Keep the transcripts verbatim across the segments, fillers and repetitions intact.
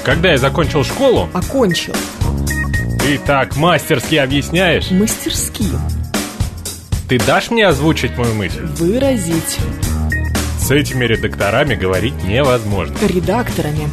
Когда я закончил школу... Окончил. Ты так мастерски объясняешь. Мастерски. Ты дашь мне озвучить мою мысль? Выразить. С этими редакторами говорить невозможно. Редакторами.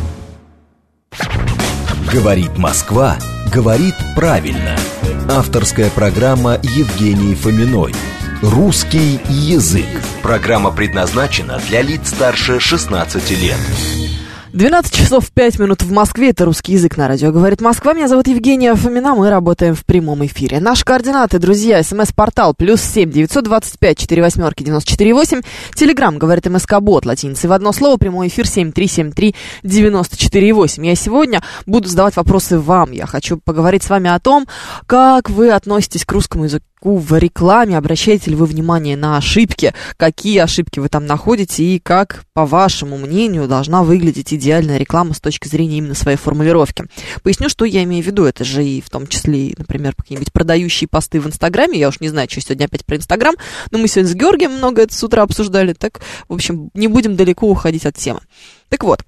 Говорит Москва, говорит правильно. Авторская программа Евгении Фоминой. Русский язык. Программа предназначена для лиц старше шестнадцати лет. двенадцать часов пять минут в Москве. Это «Русский язык» на радио «Говорит Москва». Меня зовут Евгения Фомина. Мы работаем в прямом эфире. Наши координаты, друзья. СМС-портал плюс семь девятьсот двадцать пять четыре восьмерки девяносто четыре восемь. Телеграм «Говорит МСК-бот» латиницей в одно слово. Прямой эфир семь три семь три девяносто четыре восемь. Я сегодня буду задавать вопросы вам. Я хочу поговорить с вами о том, как вы относитесь к русскому языку в рекламе, обращаете ли вы внимание на ошибки, какие ошибки вы там находите и как, по вашему мнению, должна выглядеть идеальная реклама с точки зрения именно своей формулировки. Поясню, что я имею в виду. Это же и в том числе, например, какие-нибудь продающие посты в Инстаграме. Я уж не знаю, что сегодня опять про Инстаграм, но мы сегодня с Георгием много это с утра обсуждали, так, в общем, не будем далеко уходить от темы. Так вот.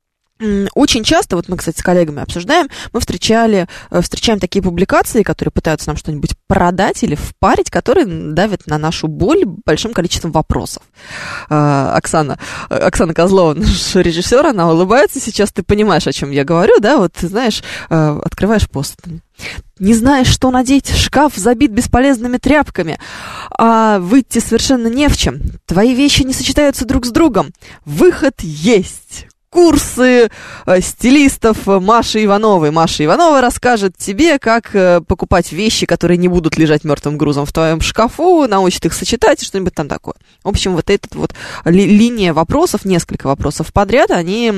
Очень часто, вот мы, кстати, с коллегами обсуждаем, мы встречали, встречаем такие публикации, которые пытаются нам что-нибудь продать или впарить, которые давят на нашу боль большим количеством вопросов. Оксана, Оксана Козлова, наш режиссер, она улыбается сейчас, ты понимаешь, о чем я говорю, да, вот, ты знаешь, открываешь пост. Не знаешь, что надеть, шкаф забит бесполезными тряпками, а выйти совершенно не в чем. Твои вещи не сочетаются друг с другом. Выход есть. Курсы э, стилистов Маши Ивановой. Маша Иванова расскажет тебе, как э, покупать вещи, которые не будут лежать мертвым грузом в твоем шкафу, научит их сочетать и что-нибудь там такое. В общем, вот эта вот ли, линия вопросов, несколько вопросов подряд, они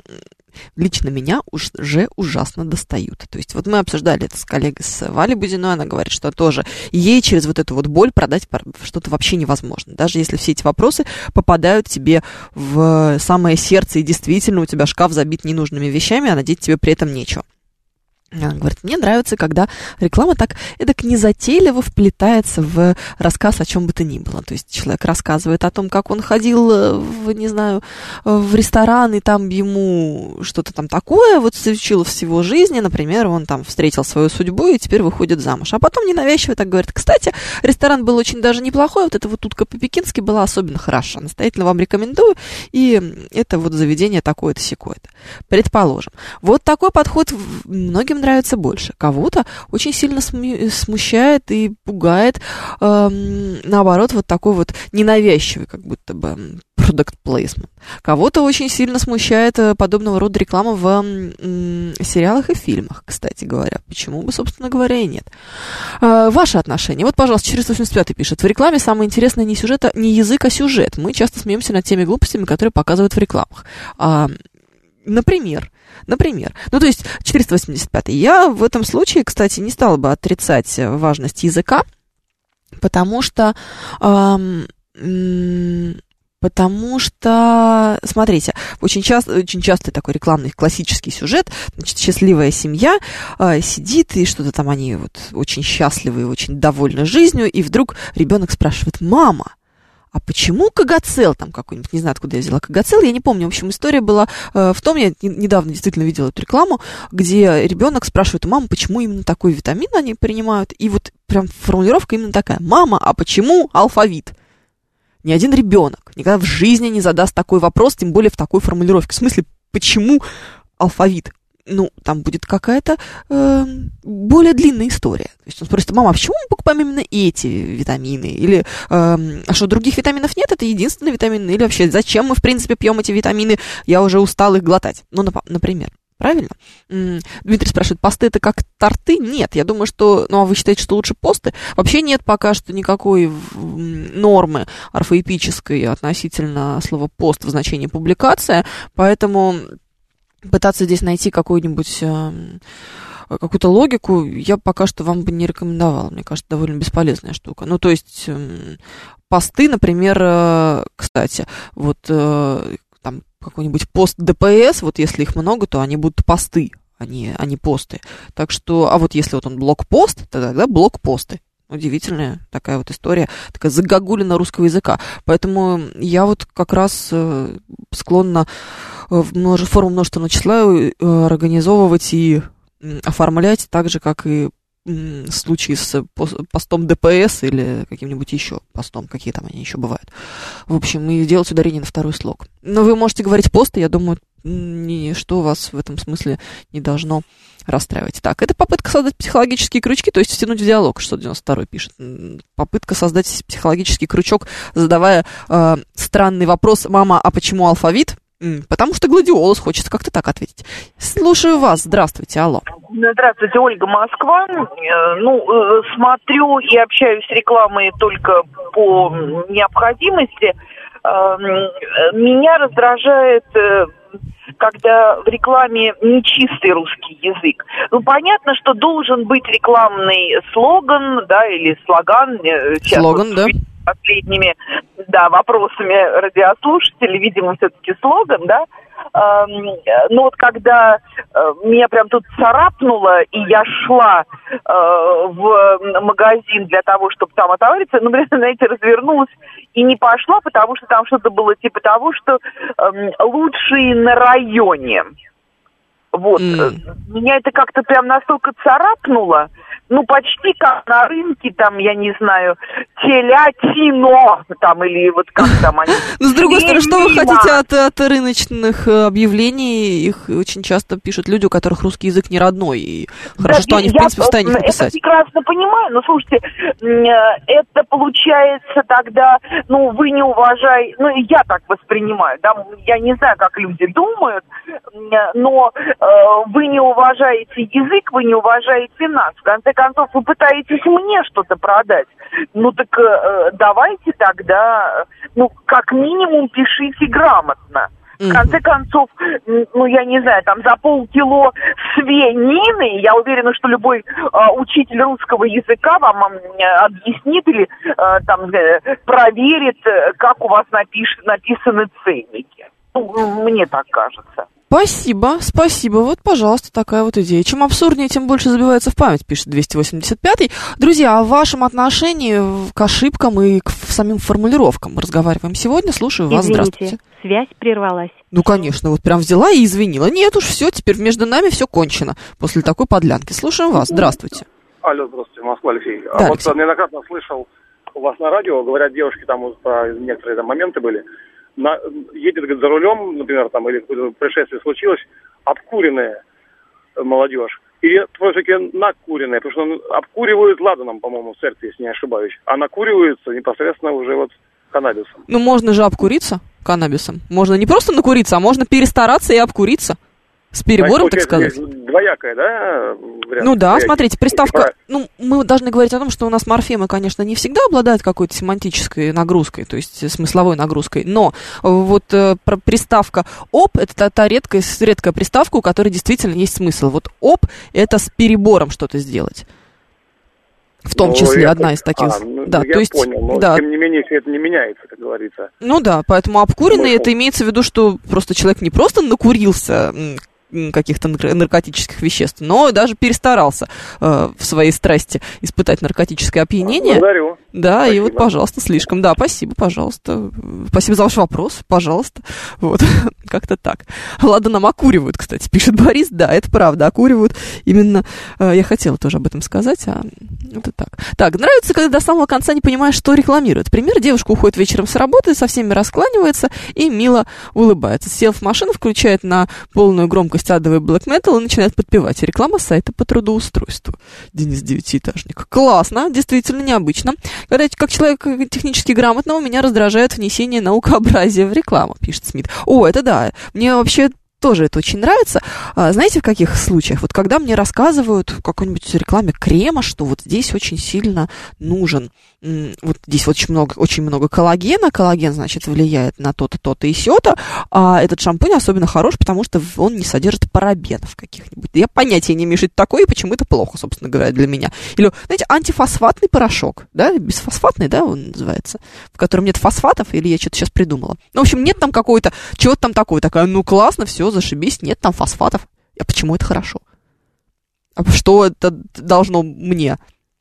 лично меня уже ужасно достают. То есть вот мы обсуждали это с коллегой, с Валей Будиной, она говорит, что тоже ей через вот эту вот боль продать что-то вообще невозможно. Даже если все эти вопросы попадают тебе в самое сердце, и действительно у тебя шкаф забит ненужными вещами, а надеть тебе при этом нечего. Она говорит, мне нравится, когда реклама так, эдак незатейливо вплетается в рассказ о чем бы то ни было. То есть человек рассказывает о том, как он ходил в, не знаю, в ресторан, и там ему что-то там такое вот случилось в его жизни. Например, он там встретил свою судьбу и теперь выходит замуж. А потом ненавязчиво так говорит, кстати, ресторан был очень даже неплохой, вот эта вот утка по-пекински была особенно хороша. Настоятельно вам рекомендую, и это вот заведение такое-то, сякое-то. Предположим. Вот такой подход многим нравится больше. Кого-то очень сильно смущает и пугает, эм, наоборот, вот такой вот ненавязчивый, как будто бы, product placement. Кого-то очень сильно смущает подобного рода реклама в м, сериалах и фильмах, кстати говоря. Почему бы, собственно говоря, и нет. Э, ваши отношения. Вот, пожалуйста, четыреста восемьдесят пятый пишет. В рекламе самое интересное не сюжет, а, не язык, а сюжет. Мы часто смеемся над теми глупостями, которые показывают в рекламах. А, например, Например, ну то есть четыреста восемьдесят пятый. Я в этом случае, кстати, не стала бы отрицать важность языка, потому что, эм, потому что, смотрите, очень часто, очень часто такой рекламный классический сюжет, значит, счастливая семья э, сидит и что-то там они вот очень счастливы и очень довольны жизнью, и вдруг ребенок спрашивает: мама, а почему Кагацел там какой-нибудь, не знаю, откуда я взяла Кагацел, я не помню. В общем, история была э, в том, я не, недавно действительно видела эту рекламу, где ребенок спрашивает у мамы, почему именно такой витамин они принимают, и вот прям формулировка именно такая: мама, а почему алфавит? Ни один ребенок никогда в жизни не задаст такой вопрос, тем более в такой формулировке. В смысле, почему алфавит? Ну, там будет какая-то э, более длинная история. То есть он спросит: мама, а почему мы покупаем именно эти витамины? Или, э, а что, других витаминов нет? Это единственный витамин? Или вообще, зачем мы, в принципе, пьем эти витамины? Я уже устал их глотать. Ну, например. Правильно? Дмитрий спрашивает, посты это как торты? Нет, я думаю, что... Ну, а вы считаете, что лучше посты? Вообще нет пока что никакой нормы орфоэпической относительно слова пост в значении публикация, поэтому пытаться здесь найти какую-нибудь... какую-то логику я пока что вам бы не рекомендовала. Мне кажется, довольно бесполезная штука. Ну, то есть, посты, например, кстати, вот... там какой-нибудь пост ДПС, вот если их много, то они будут посты, а не, а не посты. Так что, а вот если вот он блокпост, то тогда блокпосты. Удивительная такая вот история, такая загогулина русского языка. Поэтому я вот как раз э, склонна в множе, форму множественного числа э, организовывать и э, оформлять так же, как и э, случаи с постом ДПС или каким-нибудь еще постом, какие там они еще бывают. В общем, и делать ударение на второй слог. Но вы можете говорить пост, и я думаю, ничто вас в этом смысле не должно расстраивать. Так, это попытка создать психологические крючки, то есть втянуть в диалог, что девяносто второй пишет. Попытка создать психологический крючок, задавая э, странный вопрос: «Мама, а почему алфавит?» Потому что гладиолус, хочется как-то так ответить. Слушаю вас, здравствуйте, алло. Здравствуйте, Ольга, Москва. Ну, смотрю и общаюсь с рекламой только по необходимости. Меня раздражает, когда в рекламе нечистый русский язык. Ну, понятно, что должен быть рекламный слоган, да, или слоган. Слоган, вот, да. Последними, да, вопросами радиослушателей, видимо, все-таки слоган, да. Но вот когда меня прям тут царапнуло, и я шла в магазин для того, чтобы там отовариться, ну, знаете, развернулась и не пошла, потому что там что-то было типа того, что лучшие на районе. Вот. Mm. Меня это как-то прям настолько царапнуло, ну, почти как на рынке, там, я не знаю, телятино, там, или вот как там они. Ну, с другой стороны, что вы хотите от, от рыночных объявлений? Их очень часто пишут люди, у которых русский язык не родной, и хорошо, да, что они, в принципе, в состоянии их написать. Я прекрасно понимаю, но, слушайте, это получается тогда, ну, вы не уважаете, ну, я так воспринимаю, да, я не знаю, как люди думают, но вы не уважаете язык, вы не уважаете нас. В конце концов, вы пытаетесь мне что-то продать. Ну так э, давайте тогда, ну, как минимум, пишите грамотно. В конце концов, ну, я не знаю, там, за полкило свинины, я уверена, что любой э, учитель русского языка вам э, объяснит или э, там э, проверит, как у вас напиш, написаны ценники. Ну, мне так кажется. Спасибо, спасибо. Вот, пожалуйста, такая вот идея. Чем абсурднее, тем больше забивается в память, пишет двести восемьдесят пятый. Друзья, о вашем отношении к ошибкам и к самим формулировкам разговариваем сегодня. Слушаю вас. Извините, здравствуйте. Связь прервалась. Ну, конечно, вот прям взяла и извинила. Нет уж, все, теперь между нами все кончено после такой подлянки. Слушаем вас. Здравствуйте. Алло, здравствуйте, Москва, Алексей. Да, а Алексей. Вот неоднократно слышал у вас на радио, говорят девушки, там вот, про некоторые там моменты были. На, едет, говорит, за рулем, например, там, или какое-то происшествие случилось, обкуренная молодежь. И все-таки накуренная, потому что он обкуривают ладаном, по-моему, в церкви, если не ошибаюсь. А накуриваются непосредственно уже вот каннабисом. Ну, можно же обкуриться каннабисом. Можно не просто накуриться, а можно перестараться и обкуриться. С перебором, так сказать. Двоякая, да? Вариант? Ну да, Двоякий. смотрите, приставка... Ну, мы должны говорить о том, что у нас морфемы, конечно, не всегда обладают какой-то семантической нагрузкой, то есть смысловой нагрузкой, но вот э, приставка «об» — это та, та редкая, редкая приставка, у которой действительно есть смысл. Вот «об» — это с перебором что-то сделать. В том ну, числе одна это... из таких. А, ну, да, я то есть, понял, но да. тем не менее, это не меняется, как говорится. Ну да, поэтому обкуренный, Смысл. Это имеется в виду, что просто человек не просто накурился каких-то наркотических веществ, но даже перестарался э, в своей страсти испытать наркотическое опьянение. Благодарю. Да, спасибо. И вот, пожалуйста, слишком. Да, спасибо, пожалуйста. Спасибо за ваш вопрос, пожалуйста. Вот, как-то так. Ладно, нам окуривают, кстати, пишет Борис. Да, это правда, окуривают. Именно э, я хотела тоже об этом сказать, а это так. Так, нравится, когда до самого конца не понимаешь, что рекламируют. Пример, девушка уходит вечером с работы, со всеми раскланивается и мило улыбается. Сел в машину, включает на полную громкость адовый блэк метал и начинает подпевать. Реклама сайта по трудоустройству. Денис Девятиэтажник. Классно, действительно необычно. Когда как человек технически грамотного, меня раздражает внесение наукообразия в рекламу, пишет Смит. О, это да. Мне вообще тоже это очень нравится. А, знаете, в каких случаях? Вот когда мне рассказывают в какой-нибудь рекламе крема, что вот здесь очень сильно нужен, м- вот здесь вот очень много, очень много коллагена. Коллаген, значит, влияет на то-то, то-то и сё-то. А этот шампунь особенно хорош, потому что он не содержит парабенов каких-нибудь. Я понятия не имею, что это такое, и почему это плохо, собственно говоря, для меня. Или, знаете, антифосфатный порошок, да, бесфосфатный, да, он называется, в котором нет фосфатов, или я что-то сейчас придумала. Ну, в общем, нет там какой-то, чего-то там такое, такая, ну, классно, все, зашибись, нет там фосфатов. А почему это хорошо? А что это должно мне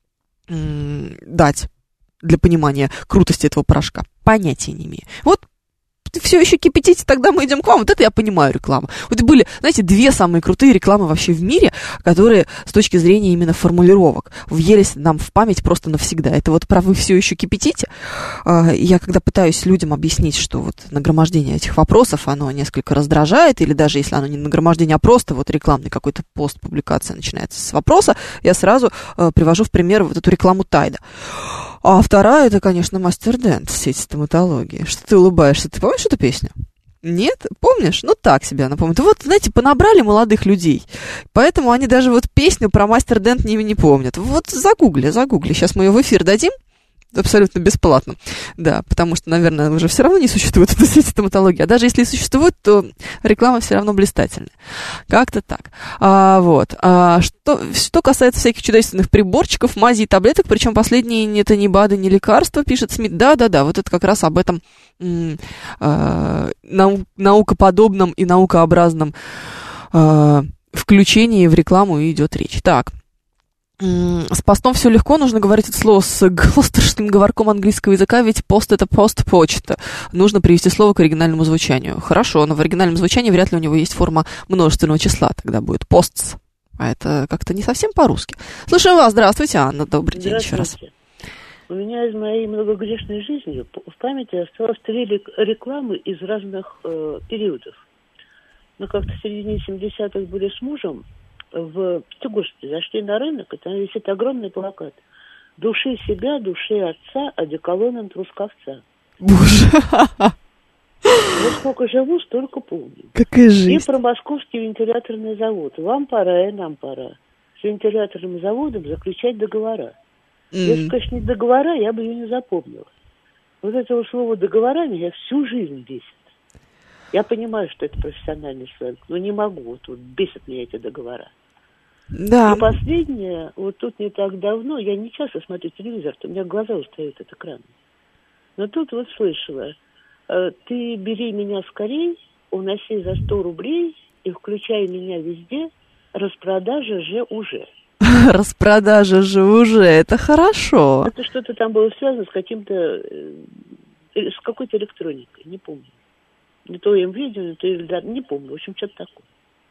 м- дать для понимания крутости этого порошка? Понятия не имею. Вот все еще кипятите, тогда мы идем к вам. Вот это я понимаю рекламу. Вот были, знаете, две самые крутые рекламы вообще в мире, которые с точки зрения именно формулировок въелись нам в память просто навсегда. Это вот про «вы все еще кипятите». Я когда пытаюсь людям объяснить, что вот нагромождение этих вопросов, оно несколько раздражает, или даже если оно не нагромождение, а просто вот рекламный какой-то пост, публикация начинается с вопроса, я сразу привожу в пример вот эту рекламу Тайда. А вторая, это, конечно, Мастер Дент, сеть стоматологии. Что ты улыбаешься? Ты помнишь эту песню? Нет? Помнишь? Ну, так себе она помнит. Вот, знаете, понабрали молодых людей, поэтому они даже вот песню про Мастер Дент не, не помнят. Вот загугли, загугли. Сейчас мы ее в эфир дадим. Абсолютно бесплатно, да, потому что, наверное, уже все равно не существует эта сеть стоматологии, а даже если и существует, то реклама все равно блистательная. Как-то так. А, вот. А, что, что касается всяких чудесных приборчиков, мазей и таблеток, причем последние это не БАДы, не лекарства, пишет СМИ. Да-да-да, вот это как раз об этом м- а, нау- наукоподобном и наукообразном а, включении в рекламу идет речь. Так. С постом все легко, нужно говорить это слово с глостерским говорком английского языка, ведь пост — это пост-почта. Нужно привести слово к оригинальному звучанию. Хорошо, но в оригинальном звучании вряд ли у него есть форма множественного числа, тогда будет постс. А это как-то не совсем по-русски. Слушаем вас, здравствуйте, Анна, добрый день еще раз. У меня из моей многогрешной жизни в памяти осталось три рекламы из разных э, периодов. Мы как-то в середине семидесятых были с мужем в Пятигорске, зашли на рынок, и там висит огромный плакат: «Души себя, души отца, одеколоном трусковца». Боже! Вот сколько живу, столько помню. Какая жизнь! И про московский вентиляторный завод. Вам пора, и нам пора с вентиляторным заводом заключать договора. Mm. Если, конечно, не договора, я бы ее не запомнила. Вот этого слова «договора» меня всю жизнь бесит. Я понимаю, что это профессиональный сленг, но не могу. Вот, вот бесят меня эти договора. Да. И последнее, вот тут не так давно, я не часто смотрю телевизор, у меня глаза устают от экрана. Но тут вот слышала: ты бери меня скорей, уноси за сто рублей и включай меня везде, распродажа же уже. Распродажа же уже, это хорошо. Это что-то там было связано с каким-то, с какой-то электроникой, не помню. Не то МВидео, не то Эльдар, не помню, в общем, что-то такое.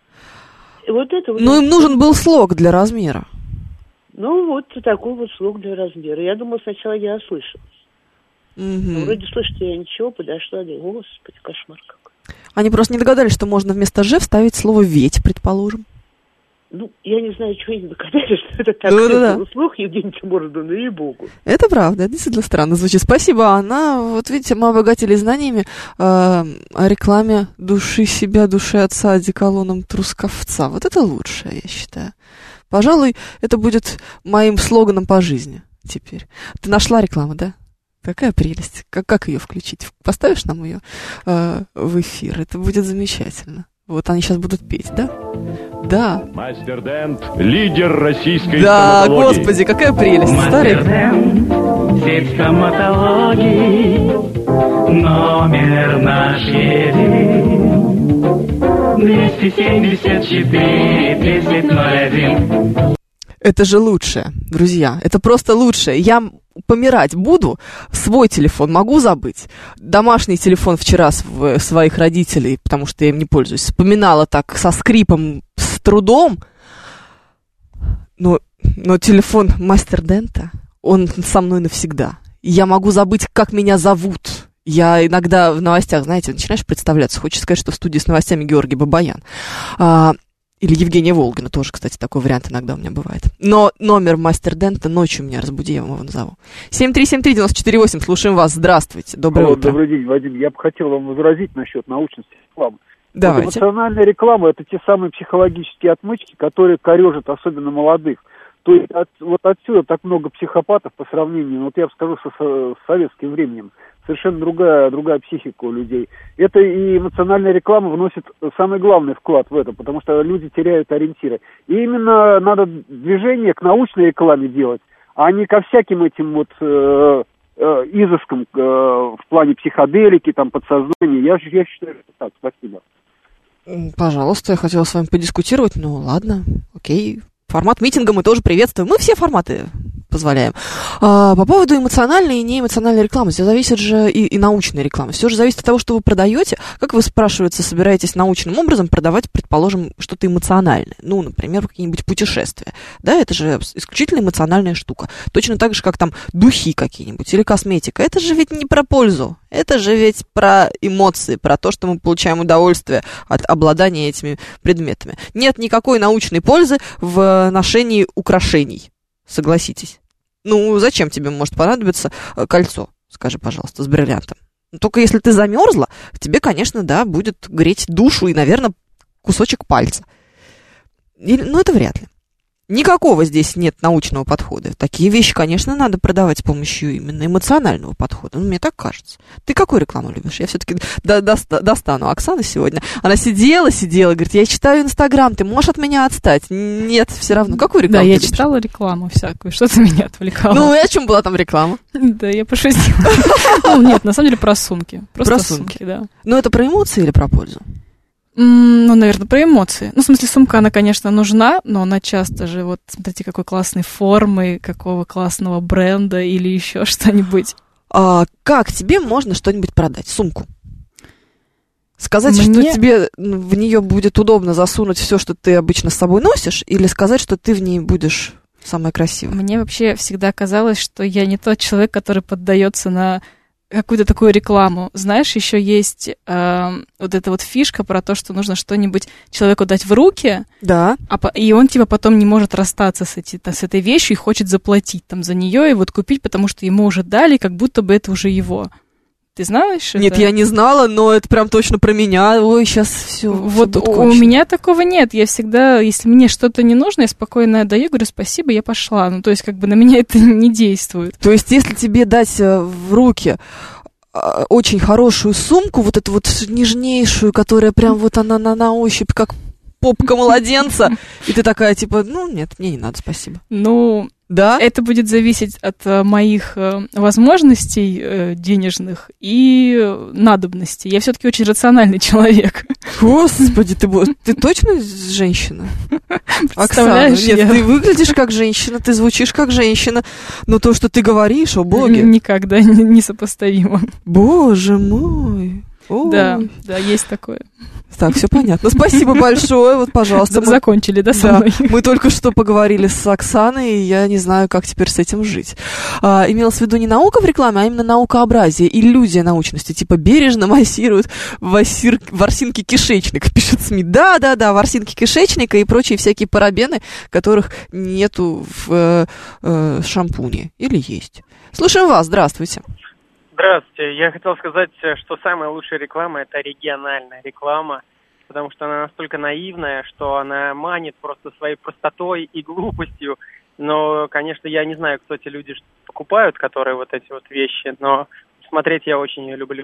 И вот это вот. Ну, им нужен был слог для размера. Ну, вот такой вот слог для размера. Я думала, сначала я ослышалась. Угу. Но вроде слышите, я ничего, подошла, да, господи, кошмар какой. Они просто не догадались, что можно вместо «ж» вставить слово «ведь», предположим. Ну, я не знаю, чего они догадались, что это так. Ну, да, да. Слух Евгения Тимуровна, ну ей-богу. Это правда, это действительно странно звучит. Спасибо, Анна. Вот видите, мы обогатили знаниями э, о рекламе души себя, души отца одеколоном трусковца. Вот это лучшее, я считаю. Пожалуй, это будет моим слоганом по жизни теперь. Ты нашла рекламу, да? Какая прелесть. Как, как ее включить? Поставишь нам ее э, в эфир? Это будет замечательно. Вот они сейчас будут петь, да? Да. Мастер Дент, лидер российской да, стоматологии. Господи, какая прелесть. Мастер Дент, сеть стоматологии, номер наш един, двести семьдесят четыре тридцать ноль один. Это же лучшее, друзья, это просто лучшее. Я помирать буду, свой телефон могу забыть. Домашний телефон вчера своих родителей, потому что я им не пользуюсь, вспоминала так со скрипом, с трудом. Но, но телефон Мастер Дента, он со мной навсегда. Я могу забыть, как меня зовут. Я иногда в новостях, знаете, начинаешь представляться, хочешь сказать, что в студии с новостями Георгий Бабаян. А, Или Евгения Волгина, тоже, кстати, такой вариант иногда у меня бывает. Но номер Мастер Дента ночью меня разбуди, я вам его назову. семь три семь три девять четыре восемь, слушаем вас. Здравствуйте, доброе Алло, утро. Добрый день, Вадим. Я бы хотел вам возразить насчет научности рекламы. Давайте. Вот эмоциональная реклама — это те самые психологические отмычки, которые корежат особенно молодых. То есть от, вот отсюда так много психопатов по сравнению, вот я бы скажу, со, со советским временем. Совершенно другая, другая психика у людей. Это и эмоциональная реклама вносит самый главный вклад в это, потому что люди теряют ориентиры. И именно надо движение к научной рекламе делать, а не ко всяким этим вот э, э, изыскам э, в плане психоделики, там, подсознания. Я, я считаю, что так. Спасибо. Пожалуйста, я хотела с вами подискутировать, ну ладно, окей. Формат митинга мы тоже приветствуем. Мы все форматы позволяем. А, по поводу эмоциональной и неэмоциональной рекламы, все зависит же и, и научной рекламы. Все же зависит от того, что вы продаете. Как вы, спрашивается, собираетесь научным образом продавать, предположим, что-то эмоциональное? Ну, например, какие-нибудь путешествия. Да, это же исключительно эмоциональная штука. Точно так же, как там духи какие-нибудь или косметика. Это же ведь не про пользу. Это же ведь про эмоции, про то, что мы получаем удовольствие от обладания этими предметами. Нет никакой научной пользы в ношении украшений. Согласитесь. Ну, зачем тебе может понадобиться кольцо, скажи, пожалуйста, с бриллиантом? Только если ты замерзла, тебе, конечно, да, будет греть душу и, наверное, кусочек пальца. Или, ну, это вряд ли. Никакого здесь нет научного подхода. Такие вещи, конечно, надо продавать с помощью именно эмоционального подхода. Ну, мне так кажется. Ты какую рекламу любишь? Я все-таки до- до- достану Оксану сегодня. Она сидела, сидела, говорит, я читаю Инстаграм, ты можешь от меня отстать? Нет, все равно. Какую рекламу Да, ты я любишь? читала рекламу всякую. Что-то меня отвлекало. Ну, и о чем была там реклама? Да, я пошутила. Ну, нет, на самом деле про сумки. Просто Про сумки. сумки, да. Ну, это про эмоции или про пользу? Ну, наверное, про эмоции. Ну, в смысле, сумка, она, конечно, нужна, но она часто же, вот, смотрите, какой классной формы, какого классного бренда или еще что-нибудь. А как тебе можно что-нибудь продать? Сумку? Сказать, Мне... что тебе в нее будет удобно засунуть все, что ты обычно с собой носишь, или сказать, что ты в ней будешь самая красивая? Мне вообще всегда казалось, что я не тот человек, который поддается на какую-то такую рекламу. Знаешь, еще есть э, вот эта вот фишка про то, что нужно что-нибудь человеку дать в руки, да. а по, и он типа потом не может расстаться с, эти, с этой вещью и хочет заплатить там за нее и вот купить, потому что ему уже дали, как будто бы это уже его. Ты знаешь? Нет, это? я не знала, но это прям точно про меня. Ой, сейчас все. Вот у, у меня такого нет. Я всегда, если мне что-то не нужно, я спокойно отдаю, говорю спасибо, я пошла. Ну, то есть, как бы на меня это не действует. То есть, если тебе дать в руки очень хорошую сумку, вот эту вот нежнейшую, которая прям вот она на, на ощупь, как попка младенца, и ты такая, типа, ну, нет, мне не надо, спасибо. Ну... Да? Это будет зависеть от э, моих э, возможностей э, денежных и э, надобностей. Я все-таки очень рациональный человек. Господи, ты, ты точно женщина? Оксана, нет, я... ты выглядишь как женщина, ты звучишь как женщина, но то, что ты говоришь, о боге. Никогда не, не сопоставимо. Боже мой. Ой. Да, да, есть такое. Так, все понятно. Спасибо большое. Вот, пожалуйста. Мы... Закончили, да, со да, мной? Мы только что поговорили с Оксаной, и я не знаю, как теперь с этим жить. А, имелось в виду не наука в рекламе, а именно наукообразие, иллюзия научности. Типа бережно массируют васир... ворсинки кишечника, пишет СМИ. Да-да-да, ворсинки кишечника и прочие всякие парабены, которых нету в э, э, шампуне. Или есть. Слушаем вас, здравствуйте. Здравствуйте. Я хотел сказать, что самая лучшая реклама – это региональная реклама, потому что она настолько наивная, что она манит просто своей простотой и глупостью. Но, конечно, я не знаю, кто те люди покупают, которые вот эти вот вещи, но смотреть я очень ее люблю.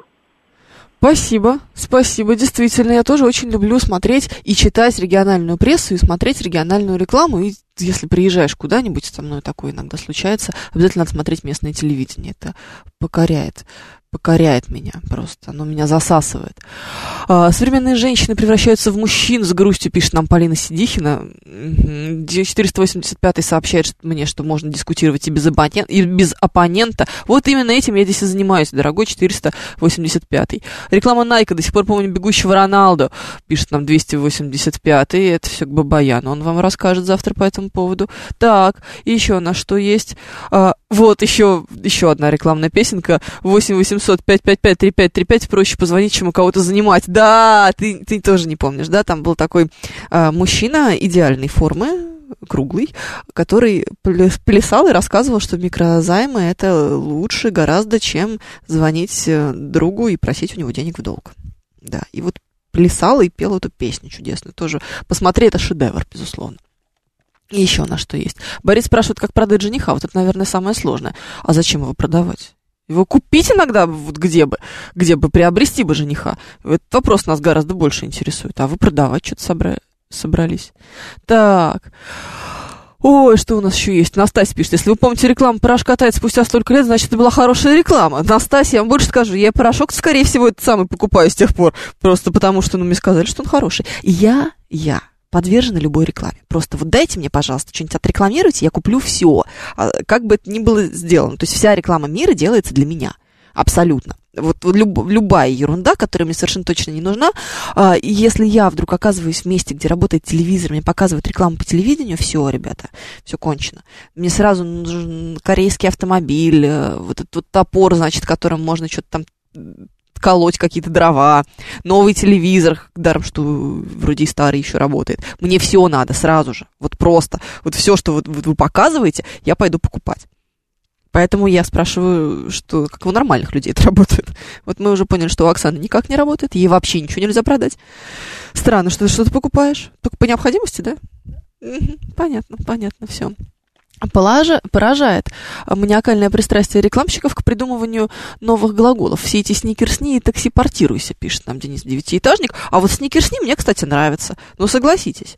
Спасибо, спасибо. Действительно, я тоже очень люблю смотреть и читать региональную прессу, и смотреть региональную рекламу. И если приезжаешь куда-нибудь, со мной такое иногда случается, обязательно надо смотреть местное телевидение. Это покоряет, покоряет меня просто. Оно меня засасывает. А, современные женщины превращаются в мужчин, с грустью пишет нам Полина Сидихина. четыреста восемьдесят пятый сообщает мне, что можно дискутировать и без, оппонента, и без оппонента. Вот именно этим я здесь и занимаюсь, дорогой четыреста восемьдесят пятый. Реклама Найка, до сих пор помню бегущего Роналду, пишет нам двести восемьдесят пятый. Это все к Бабаяну, он вам расскажет завтра по этому поводу. Так, и еще на что есть. А, вот еще, еще одна рекламная песенка. восемь восемьсот пять пять пять три пять три пять. Проще позвонить, чем у кого-то занимать. Да, ты, ты тоже не помнишь, да? Там был такой а, мужчина идеальной формы, круглый, который плясал и рассказывал, что микрозаймы это лучше гораздо, чем звонить другу и просить у него денег в долг. Да, и вот плясал и пел эту песню чудесную. Тоже посмотри, это шедевр, безусловно. И еще на что есть. Борис спрашивает, как продать жениха. Вот это, наверное, самое сложное. А зачем его продавать? Его купить иногда, вот где бы, где бы приобрести бы жениха. Этот вопрос нас гораздо больше интересует. А вы продавать что-то собрали? собрались. Так. Ой, что у нас еще есть? Настасья пишет, если вы помните рекламу «Порошка тает спустя столько лет», значит, это была хорошая реклама. Настасья, я вам больше скажу, я порошок, скорее всего, этот самый покупаю с тех пор. Просто потому, что ну, мне сказали, что он хороший. Я, я подвержены любой рекламе. Просто вот дайте мне, пожалуйста, что-нибудь отрекламируйте, я куплю все. Как бы это ни было сделано. То есть вся реклама мира делается для меня. Абсолютно. Вот люб, любая ерунда, которая мне совершенно точно не нужна. А, если я вдруг оказываюсь в месте, где работает телевизор, мне показывают рекламу по телевидению, все, ребята, все кончено. Мне сразу нужен корейский автомобиль, вот этот вот топор, значит, которым можно что-то там колоть, какие-то дрова, новый телевизор, даром, что вроде и старый еще работает. Мне все надо сразу же, вот просто. Вот все, что вот, вот вы показываете, я пойду покупать. Поэтому я спрашиваю, что как у нормальных людей это работает. Вот мы уже поняли, что у Оксаны никак не работает, ей вообще ничего нельзя продать. Странно, что ты что-то покупаешь. Только по необходимости, да? Угу, понятно, понятно, все. Положа, поражает маниакальное пристрастие рекламщиков к придумыванию новых глаголов. Все эти сникерсни и таксипортируйся, пишет нам Денис Девятиэтажник. А вот сникерсни мне, кстати, нравится. Но согласитесь,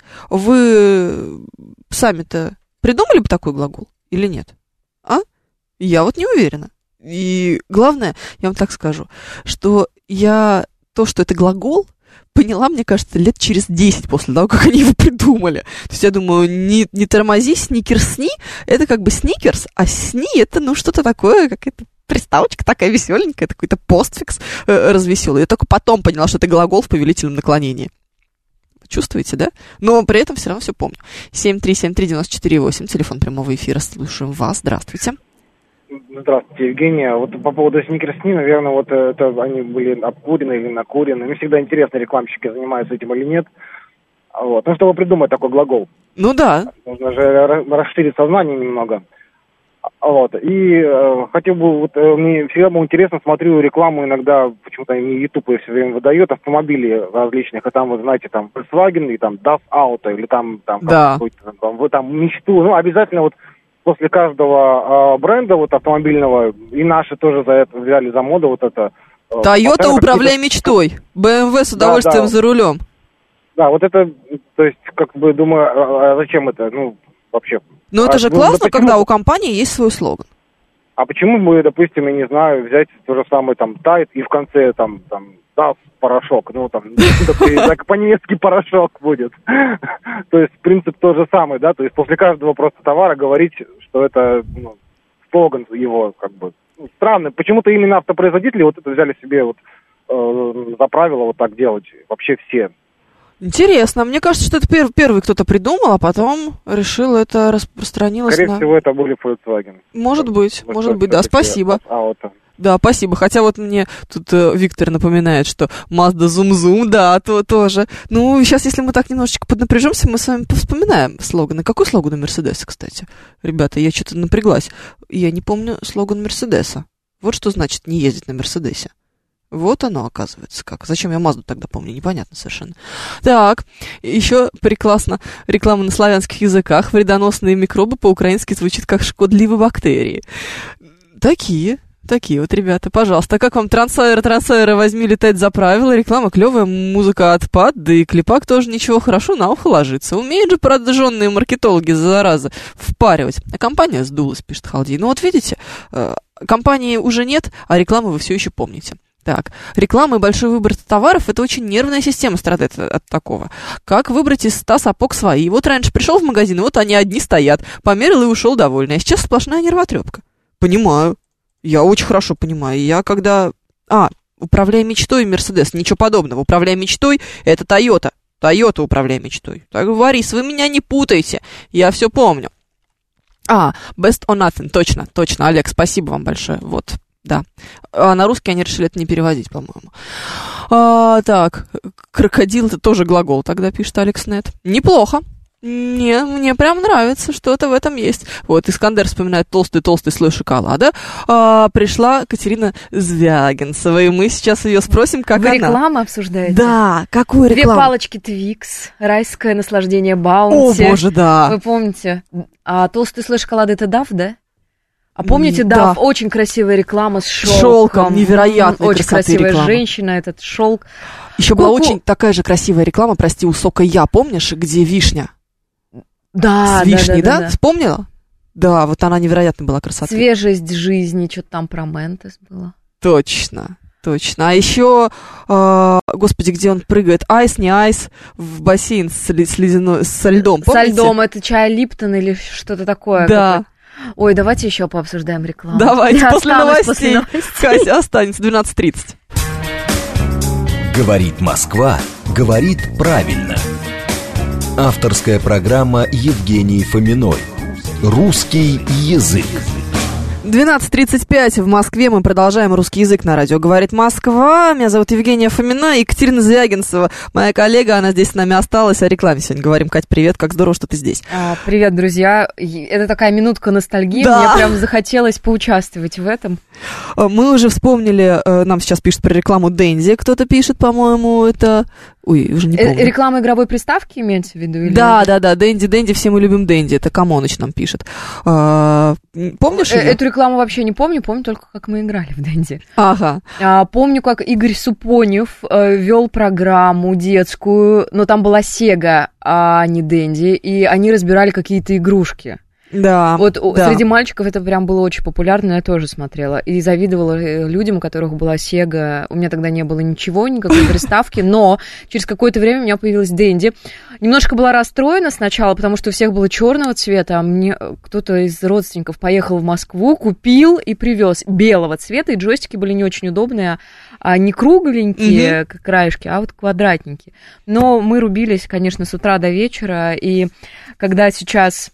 вы сами-то придумали бы такой глагол или нет? А? Я вот не уверена. И главное, я вам так скажу, что я то, что это глагол, поняла, мне кажется, лет через десять после того, как они его придумали. То есть я думаю, не, не тормози, сникерсни, это как бы сникерс, а сни это, ну, что-то такое, какая-то приставочка такая веселенькая, какой-то постфикс э, развеселый. Я только потом поняла, что это глагол в повелительном наклонении. Чувствуете, да? Но при этом все равно все помню. семь три семь три девять четыре восемь, телефон прямого эфира, слушаем вас. Здравствуйте. Здравствуйте, Евгения. Вот по поводу сникерсни, наверное, вот это они были обкурены или накурены. Мне всегда интересно, рекламщики занимаются этим или нет. Вот. Ну, чтобы придумать такой глагол. Ну да. Нужно же расширить сознание немного. Вот. И э, хотел бы, вот, э, мне всегда было интересно, смотрю рекламу иногда, почему-то мне YouTube все время выдает, автомобили различных, и там, вы знаете, там Volkswagen, и там das Auto, или там, там, да. там, там, вы там мечту, ну, обязательно вот после каждого э, бренда вот автомобильного, и наши тоже за это взяли за моду вот это. Э, Toyota, управляй мечтой, бэ эм вэ с удовольствием да, да. за рулем. Да, вот это, то есть, как бы, думаю, а, а зачем это, ну, вообще. Ну, это а, же ну, классно, да когда у компании есть свой слоган. А почему бы, допустим, я не знаю, взять то же самое, там, Tide, и в конце, там, там, да, порошок, ну, там, так по-немецки порошок будет. То есть, принцип тот же самый, да, то есть, после каждого просто товара говорить, что это, ну, слоган его, как бы, странно. Почему-то именно автопроизводители вот это взяли себе вот за правило вот так делать, вообще все. Интересно. Мне кажется, что это пер- первый кто-то придумал, а потом решил, это распространилось Скорее на... всего, это были Volkswagen. Может быть, вот может быть, да, спасибо. Auto. Да, спасибо. Хотя вот мне тут э, Виктор напоминает, что Mazda Zoom Zoom, да, то тоже. Ну, сейчас, если мы так немножечко поднапряжемся, мы с вами повспоминаем слоганы. Какой слоган у Мерседеса, кстати? Ребята, я что-то напряглась. Я не помню слоган Мерседеса. Вот что значит не ездить на Мерседесе. Вот оно, оказывается, как. Зачем я Мазду тогда помню, непонятно совершенно. Так, еще прекрасно. Реклама на славянских языках. Вредоносные микробы по-украински звучит как шкодливые бактерии. Такие, такие вот, ребята, пожалуйста. Как вам трансайры, трансайры, возьми летать за правила. Реклама клевая, музыка отпад, да и клипак тоже ничего, хорошо на ухо ложится. Умеют же продаженные маркетологи, зараза, впаривать. А компания сдулась, пишет Халдей. Ну вот видите, компании уже нет, а рекламу вы все еще помните. Так, реклама и большой выбор товаров – это очень нервная система страдает от такого. Как выбрать из ста сапог свои? Вот раньше пришел в магазин, и вот они одни стоят, померил и ушел довольный. А сейчас сплошная нервотрепка. Понимаю. Я очень хорошо понимаю. Я когда... А, управляй мечтой, Мерседес, ничего подобного. Управляй мечтой – это Тойота. Тойота управляй мечтой. Так, Борис, вы меня не путайте. Я все помню. А, Best or Nothing, точно, точно. Олег, спасибо вам большое. Вот. Да. А на русский они решили это не переводить, по-моему. А, так, крокодил это тоже глагол, тогда пишет Алекснет. Неплохо. Не, мне прям нравится, что-то в этом есть. Вот, Искандер вспоминает толстый-толстый слой шоколада. А, пришла Катерина Звягинцева, и мы сейчас ее спросим, как Вы она. Вы рекламу обсуждаете? Да, какую рекламу? Две палочки Твикс, райское наслаждение Баунти. О, боже, да. Вы помните? А толстый слой шоколада это Дав, да? А помните, да, да, очень красивая реклама с шелком. Шелком, невероятная очень красивая реклама. Женщина, этот шелк. Еще была очень такая же красивая реклама, прости, у сока Я, помнишь, где вишня? Да, с вишней, да, да, да, да, да. Вспомнила? Да, вот она невероятная была красота. Свежесть жизни, что-то там про Ментес было. Точно. точно. А еще, э, господи, где он прыгает? Айс, не айс, в бассейн с, ли, с, ледяной, со льдом, помните? Со льдом, это чай Липтон или что-то такое? Да. Ой, давайте еще пообсуждаем рекламу. Давайте, Я после останусь новостей. после новостей. Катя останется, двенадцать тридцать. Говорит Москва, говорит правильно. Авторская программа Евгении Фоминой. Русский язык. двенадцать тридцать пять в Москве. Мы продолжаем русский язык на радио «Говорит Москва». Меня зовут Евгения Фомина. Екатерина Звягинцева, моя коллега, она здесь с нами осталась. О рекламе сегодня говорим. Кать, привет, как здорово, что ты здесь. А, привет, друзья. Это такая минутка ностальгии. Да. Мне прям захотелось поучаствовать в этом. Мы уже вспомнили, нам сейчас пишут про рекламу Денди. Кто-то пишет, по-моему, это... Ой, уже не помню. Реклама игровой приставки имеется в виду? Или да, да, да, Дэнди, Дэнди, все мы любим Дэнди. Это Камоныч нам пишет. А, помнишь ее? Эту рекламу вообще не помню, помню только, как мы играли в Дэнди. Ага. А, помню, как Игорь Супонев э, вел программу детскую, но там была Сега, а не Дэнди, и они разбирали какие-то игрушки. Да, вот да. Среди мальчиков это прям было очень популярно, я тоже смотрела. И завидовала людям, у которых была Сега. У меня тогда не было ничего, никакой приставки, но через какое-то время у меня появилась Дэнди. Немножко была расстроена сначала, потому что у всех было черного цвета, а мне кто-то из родственников поехал в Москву, купил и привез белого цвета, и джойстики были не очень удобные, а не кругленькие, как краешки, а вот квадратненькие. Но мы рубились, конечно, с утра до вечера, и когда сейчас...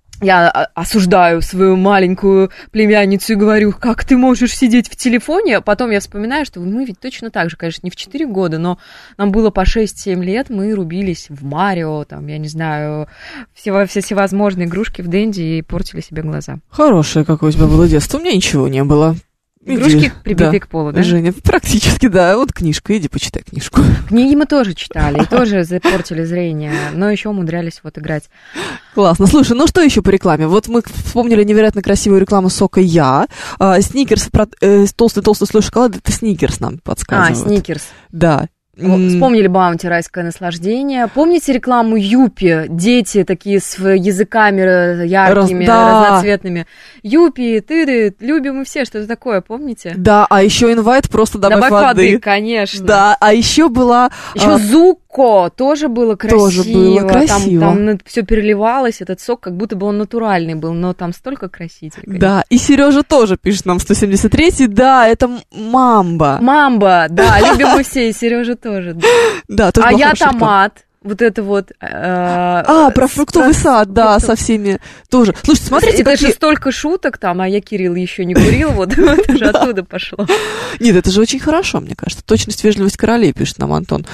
Я осуждаю свою маленькую племянницу и говорю, как ты можешь сидеть в телефоне? Потом я вспоминаю, что мы ведь точно так же, конечно, не в четыре года, но нам было по шесть-семь лет, мы рубились в Марио, там, я не знаю, все, все всевозможные игрушки в Дэнди и портили себе глаза. Хорошее какое у тебя было детство, у меня ничего не было. Игрушки, иди, прибитые да. к полу, да? Женя, практически, да. Вот книжка, иди почитай книжку. Книги мы тоже читали, и тоже запортили зрение, но еще умудрялись вот играть. Классно. Слушай, ну что еще по рекламе? Вот мы вспомнили невероятно красивую рекламу сока «Я». А, Сникерс, э, толстый-толстый слой шоколада, это Сникерс нам подсказывает. А, Сникерс. Да. Вспомнили Баунти, райское наслаждение. Помните рекламу Юпи? Дети такие с языками яркими, Раз, да. разноцветными. Юпи, тыры, любим мы все, что-то такое, помните? Да, а еще инвайт, просто добавь, добавь воды. воды, конечно. Да, а еще была... Еще а... Зуко, тоже было красиво. Тоже было красиво. Там, там все переливалось, этот сок, как будто бы он натуральный был, но там столько красителей. Да, и Сережа тоже пишет нам сто семьдесят третий, да, это Мамба. Мамба, да, любим мы все, и Сережа тоже. Да, тоже а я томат. Вот это вот... Э, а, про фруктовый про... сад, да, фруктов... со всеми тоже. Слушайте, смотрите, это какие... же столько шуток там, а я, Кирилл, еще не курил, вот это же оттуда пошло. Нет, это же очень хорошо, мне кажется. Точность, вежливость королей, пишет нам Антон.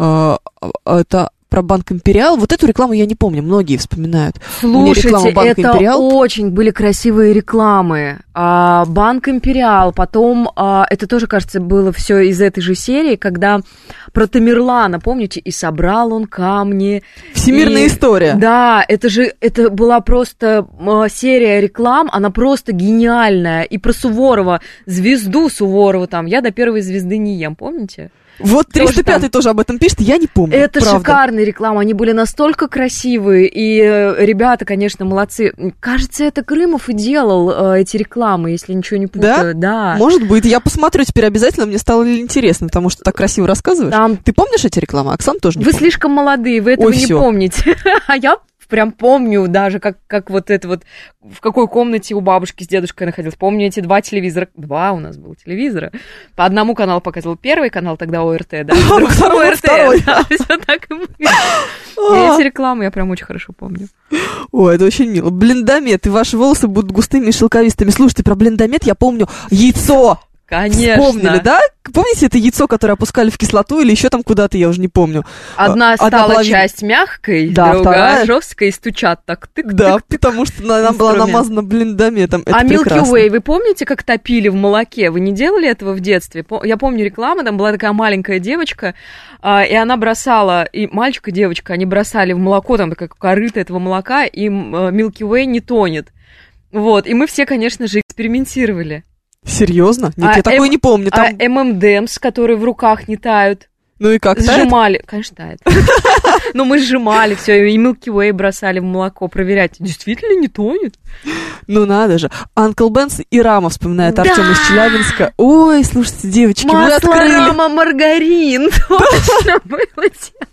Это... про Банк Империал. Вот эту рекламу я не помню, многие вспоминают. Слушайте, это Империал. Очень были красивые рекламы. А, Банк Империал, потом, а, это тоже, кажется, было все из этой же серии, когда про Тамерлана, помните, и собрал он камни. Всемирная и, история. Да, это же, это была просто а, серия реклам, она просто гениальная. И про Суворова, звезду Суворова там, я до первой звезды не ем, помните? Вот триста пятый тоже, тоже об этом пишет, я не помню. Это правда. Шикарные рекламы, они были настолько красивые, и ребята, конечно, молодцы. Кажется, это Крымов и делал э, эти рекламы, если ничего не путаю. Да? Да? Может быть, я посмотрю теперь обязательно, мне стало интересно, потому что так красиво рассказываешь. Там... Ты помнишь эти рекламы? Оксана тоже не Вы помнит. слишком молодые, вы этого Ой, не всё. помните. А я прям помню даже, как, как вот это вот, в какой комнате у бабушки с дедушкой находилась. Помню эти два телевизора. Два у нас было телевизора. По одному каналу показывал первый канал, тогда ОРТ, да? А второй, ОРТ, второй. Да, все так и мы. И эти рекламы я прям очень хорошо помню. Ой, это очень мило. Блиндомет, и ваши волосы будут густыми и шелковистыми. Слушайте, про блиндомет я помню яйцо. Конечно. Вспомнили, да? Помните это яйцо, которое опускали в кислоту или еще там куда-то, я уже не помню. Одна, Одна стала половина... часть мягкой, да, другая вторая... жесткой, и стучат так тык-тык. Да, потому что она была намазана блиндометом. Это а прекрасно. Milky Way, вы помните, как топили в молоке? Вы не делали этого в детстве? Я помню рекламу, там была такая маленькая девочка, и она бросала, и мальчик и девочка, они бросали в молоко, там такая корыто этого молока, и Milky Way не тонет. Вот, и мы все, конечно же, экспериментировали. Серьезно? Нет, а я такое эм, не помню. Там... А эм эм эм эс, которые в руках не тают. Ну и как, сжимали, конечно, тает. Но мы сжимали все, и Milky Way бросали в молоко проверять, действительно не тонет. Ну надо же. Анкл Бенс и Рама вспоминает Артем из Челябинска. Ой, слушайте, девочки, мы открыли. Масло, Рама, маргарин, точно было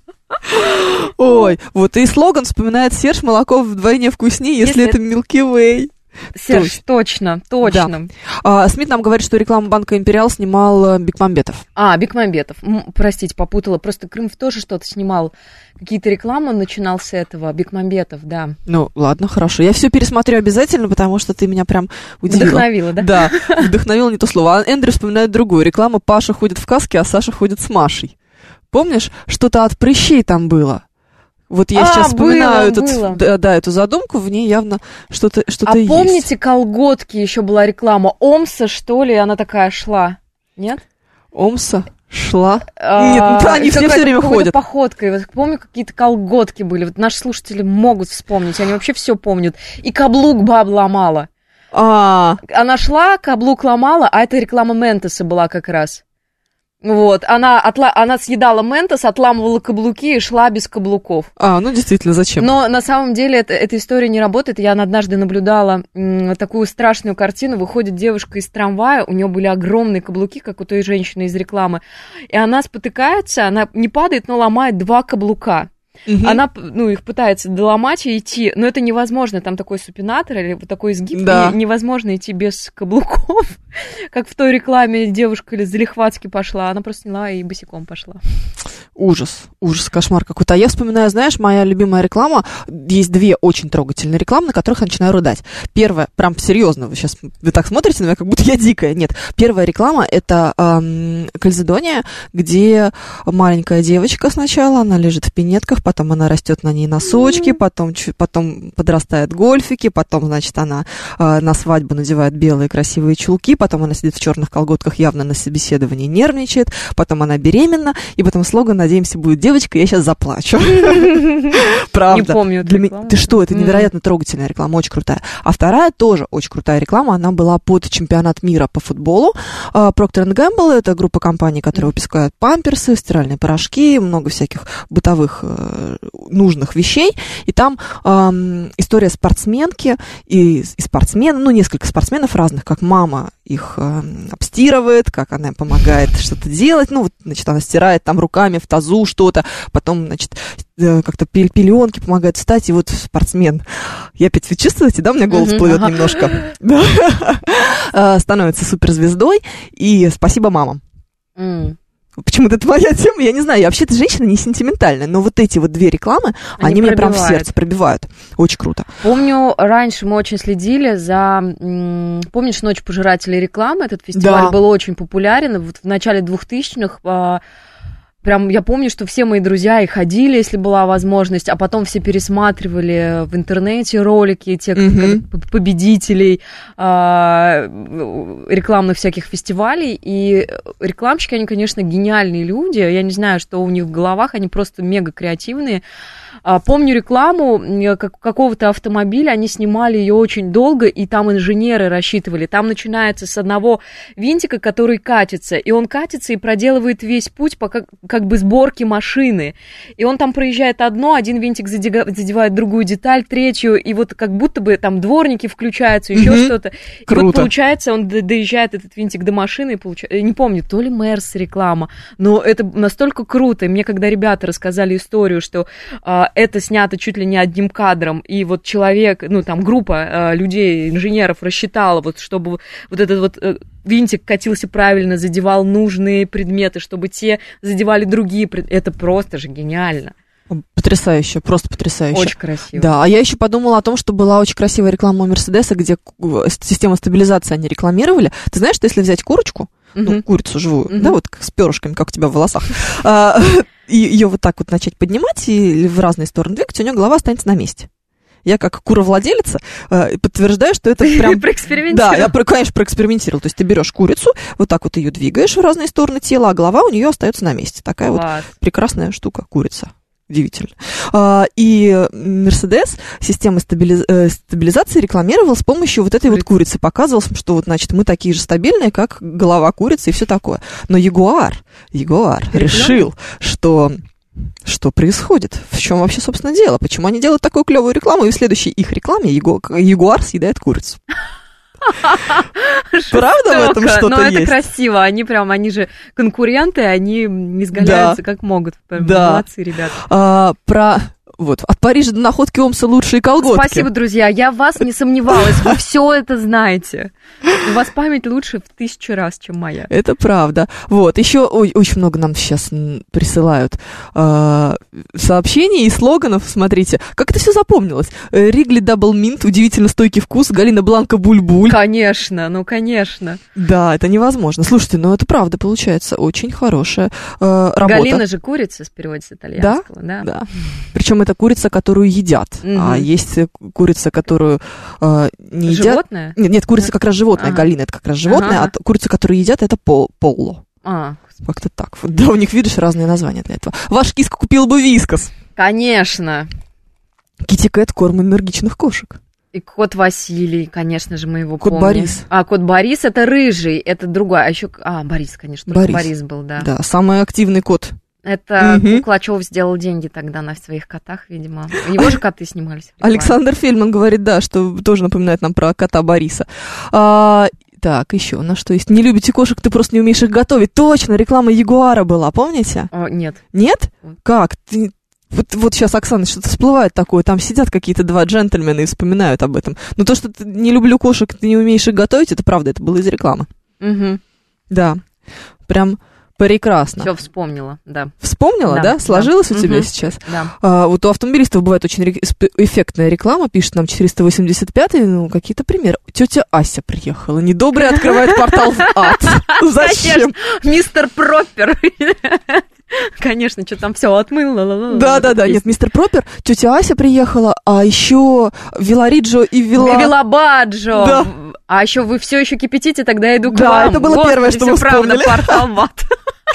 дело. Ой, вот и слоган вспоминает Серж: молоко вдвойне вкуснее, если это Milky Way. Серж, точно, точно. Да. А, Смит нам говорит, что рекламу банка «Империал» снимал Бекмамбетов. А, Бекмамбетов. Простите, попутала. Просто Крымов тоже что-то снимал. Какие-то рекламы он начинал с этого. Бекмамбетов, да. Ну, ладно, хорошо. Я все пересмотрю обязательно, потому что ты меня прям удивила. Вдохновила, да? Да, вдохновила не то слово. А Эндрю вспоминает другую. Реклама: Паша ходит в каске, а Саша ходит с Машей. Помнишь, что-то от прыщей там было? Вот я а, сейчас вспоминаю было, этот, было. Да, да, эту задумку, в ней явно что-то, что-то а есть. А помните, колготки еще была реклама? Омса, что ли, она такая шла? Нет? Омса шла? А, Нет, ну, да, они все все время ходят. Походкой. Вот, помню, какие-то колготки были. Вот наши слушатели могут вспомнить, они вообще все помнят. И каблук баб ломала. А. Она шла, каблук ломала, а это реклама Ментоса была как раз. Вот, она, отла... она съедала Ментос, отламывала каблуки и шла без каблуков. А, ну действительно, зачем? Но на самом деле это, эта история не работает. Я однажды наблюдала м, такую страшную картину. Выходит девушка из трамвая, у нее были огромные каблуки, как у той женщины из рекламы. И она спотыкается, она не падает, но ломает два каблука. Угу. Она, ну, их пытается доломать и идти, но это невозможно, там такой супинатор или вот такой изгиб, да. и невозможно идти без каблуков, как в той рекламе девушка или залихватски пошла, она просто сняла и босиком пошла. Ужас, ужас, кошмар какой-то. А я вспоминаю, знаешь, моя любимая реклама, есть две очень трогательные рекламы, на которых я начинаю рыдать. Первая, прям серьезно, вы сейчас, вы так смотрите на меня, как будто я дикая. Нет, первая реклама — это эм, Кальцедония, где маленькая девочка сначала, она лежит в пинетках, потом она растет на ней носочки, mm-hmm. потом, потом подрастает гольфики, потом, значит, она э, на свадьбу надевает белые красивые чулки, потом она сидит в черных колготках, явно на собеседовании нервничает, потом она беременна, и потом слоган: надеемся, будет девочка, я сейчас заплачу. Правда. Не помню эту рекламу. Ты что, это невероятно трогательная реклама, очень крутая. А вторая тоже очень крутая реклама, она была под чемпионат мира по футболу. Procter энд Gamble — это группа компаний, которые выпускают памперсы, стиральные порошки, много всяких бытовых нужных вещей. И там история спортсменки и, и спортсмена, ну, несколько спортсменов разных, как мама их э, обстирывает, как она помогает что-то делать. Ну, вот, значит, она стирает там руками в тазу что-то, потом, значит, э, как-то пеленки помогает встать, и вот спортсмен. Я опять, вы чувствуете, да, у меня голос uh-huh, плывет ага. немножко? Становится суперзвездой, и спасибо мамам. Mm. Почему-то это моя тема, я не знаю, я вообще-то женщина не сентиментальная, но вот эти вот две рекламы, они, они меня прям в сердце пробивают. Очень круто. Помню, раньше мы очень следили за, м- помнишь, «Ночь пожирателей рекламы», этот фестиваль да. был очень популярен, вот в начале двухтысячных, а, прям я помню, что все мои друзья и ходили, если была возможность, а потом все пересматривали в интернете ролики тех mm-hmm. победителей э, рекламных всяких фестивалей. И рекламщики, они, конечно, гениальные люди. Я не знаю, что у них в головах, они просто мега креативные. Помню рекламу какого-то автомобиля, они снимали ее очень долго, и там инженеры рассчитывали. Там начинается с одного винтика, который катится, и он катится и проделывает весь путь по как, как бы сборке машины. И он там проезжает одно, один винтик задевает другую деталь, третью, и вот как будто бы там дворники включаются, еще mm-hmm. что-то. И Круто. Вот получается, он доезжает этот винтик до машины, и получается, не помню, то ли Мерс реклама, но это настолько круто. И мне когда ребята рассказали историю, что это снято чуть ли не одним кадром, и вот человек, ну, там, группа э, людей, инженеров рассчитала, вот, чтобы вот этот вот э, винтик катился правильно, задевал нужные предметы, чтобы те задевали другие предметы. Это просто же гениально. Потрясающе, просто потрясающе. Очень красиво. Да, а я еще подумала о том, что была очень красивая реклама у Мерседеса, где систему стабилизации они рекламировали. Ты знаешь, что если взять курочку, uh-huh. ну, курицу живую, uh-huh. да, вот с перышками, как у тебя в волосах, и ее вот так вот начать поднимать и в разные стороны двигать, у нее голова останется на месте. Я как куровладелица подтверждаю, что это прям... Проэкспериментировала. Да, я, конечно, проэкспериментировала. То есть ты берешь курицу, вот так вот ее двигаешь в разные стороны тела, а голова у нее остается на месте. Такая Класс. Вот прекрасная штука, курица. Удивительно. А, и Мерседес система стабили... стабилизации рекламировал с помощью вот этой вот курицы. Показывал, что вот, значит, мы такие же стабильные, как голова курицы и все такое. Но Ягуар, Ягуар решил, что... Что происходит? В чем вообще, собственно, дело? Почему они делают такую клевую рекламу, и в следующей их рекламе Ягуар съедает курицу? Правда в этом что-то есть? Ну, это красиво. Они прям, они же конкуренты, они изгаляются как могут. Молодцы, ребята. Про... Вот, от Парижа до находки Омса лучшие колготки. Спасибо, друзья, я в вас не сомневалась, вы все это знаете. У вас память лучше в тысячу раз, чем моя. Это правда. Вот, еще ой, очень много нам сейчас присылают э, сообщений и слоганов, смотрите. Как это все запомнилось? Ригли Дабл Минт, удивительно стойкий вкус, Галина Бланка Буль-Буль. Конечно, ну конечно. Да, это невозможно. Слушайте, ну это правда получается очень хорошая э, работа. Галина же курица с переводе с итальянского, да? Да, да. Причем это курица, которую едят, угу. А есть курица, которую э, не едят. Животное? Нет, нет, курица как раз животное, ага. Галина это как раз животное, ага. А курица, которую едят, это пол, полло. А. Как-то так. Да, у них, видишь, разные названия для этого. Ваш киска купил бы Вискас. Конечно. Китикет — корм энергичных кошек. И кот Василий, конечно же, мы его кот помним. Кот Борис. А, кот Борис — это рыжий, это другой. А еще, а, Борис, конечно, Борис, Борис был, да. Да, самый активный кот. Это угу. Клачев сделал деньги тогда на своих котах, видимо. Его же коты снимались. Александр Фельдман говорит, да, что тоже напоминает нам про кота Бориса. А, так, еще на что есть? Не любите кошек, ты просто не умеешь их готовить. Точно, реклама Ягуара была, помните? О, нет. Нет? Как? Ты... Вот, вот сейчас, Оксана, что-то всплывает такое, там сидят какие-то два джентльмена и вспоминают об этом. Но то, что ты не люблю кошек, ты не умеешь их готовить, это правда, это было из рекламы. Угу. Да, прям... Прекрасно. Все вспомнила, да. Вспомнила, да? да? Сложилось да. у тебя угу. сейчас? Да. А, вот у автомобилистов бывает очень ре- эффектная реклама, пишет нам четыреста восемьдесят пятый, ну, какие-то примеры. Тетя Ася приехала, недобрая открывает портал в ад. Зачем? Мистер Пропер. Конечно, что там все отмыл. Да-да-да, нет, мистер Пропер, тетя Ася приехала, а еще Вилариджо и Вила... Вилабаджо. Да. А еще вы все еще кипятите, тогда я иду к да, вам. Да, это было Господи, первое, что мы вспомнили. Правда, портал в ад.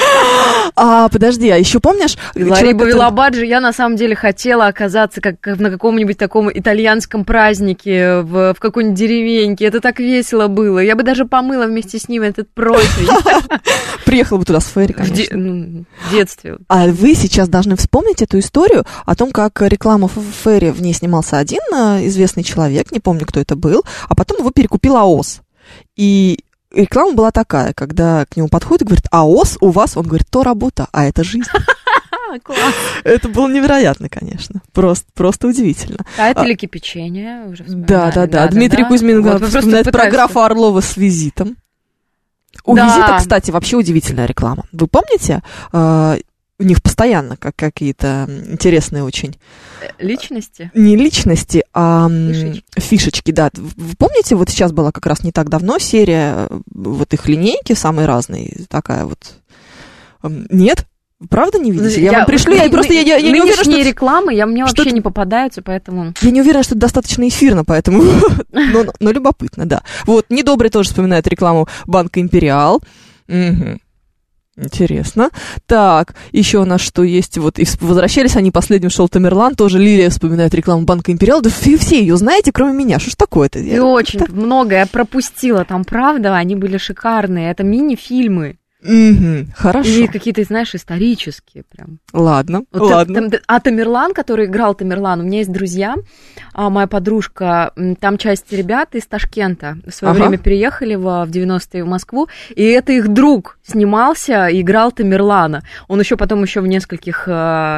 А, подожди, а еще помнишь? Лариба Вилабаджи, я на самом деле хотела оказаться как, как на каком-нибудь таком итальянском празднике в, в какой-нибудь деревеньке. Это так весело было. Я бы даже помыла вместе с ним этот противень. Приехала бы туда с Ферри, конечно. В детстве. А вы сейчас должны вспомнить эту историю о том, как рекламу Ферри, в ней снимался один известный человек, не помню, кто это был, а потом его перекупил АОС. И реклама была такая, когда к нему подходит и говорит: АОС у вас? Он говорит: то работа, а это жизнь. Класс. Это было невероятно, конечно. Просто, просто удивительно. А это ли кипячение? Уже да, да, да. Дмитрий да, Кузьмин вот вспоминает про графа Орлова с визитом. У да. визита, кстати, вообще удивительная реклама. Вы помните? Э, у них постоянно как, какие-то интересные очень... Личности? Не личности, а фишечки. фишечки, да. Вы помните, вот сейчас была как раз не так давно серия вот их линейки, самые разные, такая вот... Нет? Правда не видите? Я, я вам пришлю, я просто я, я, я не уверена, что... рекламы я, мне вообще не попадаются, поэтому... Я не уверена, что это достаточно эфирно, поэтому... но, но любопытно, да. Вот, Недобрый тоже вспоминает рекламу Банка Империал. Угу. Интересно. Так, еще у нас что есть? Вот, и возвращались они, последним шел Тамерлан, тоже Лилия вспоминает рекламу Банка Империал. Да вы все ее знаете, кроме меня. Что ж такое-то? И очень много я пропустила там, правда, они были шикарные. Это мини-фильмы. Угу, хорошо. И какие-то, знаешь, исторические прям. Ладно, вот ладно. Это, а Тамерлан, который играл Тамерлан, у меня есть друзья, а моя подружка, там часть ребят из Ташкента в свое ага. время переехали в, в девяностые в Москву, и это их друг снимался и играл Тамерлана. Он еще потом еще в нескольких...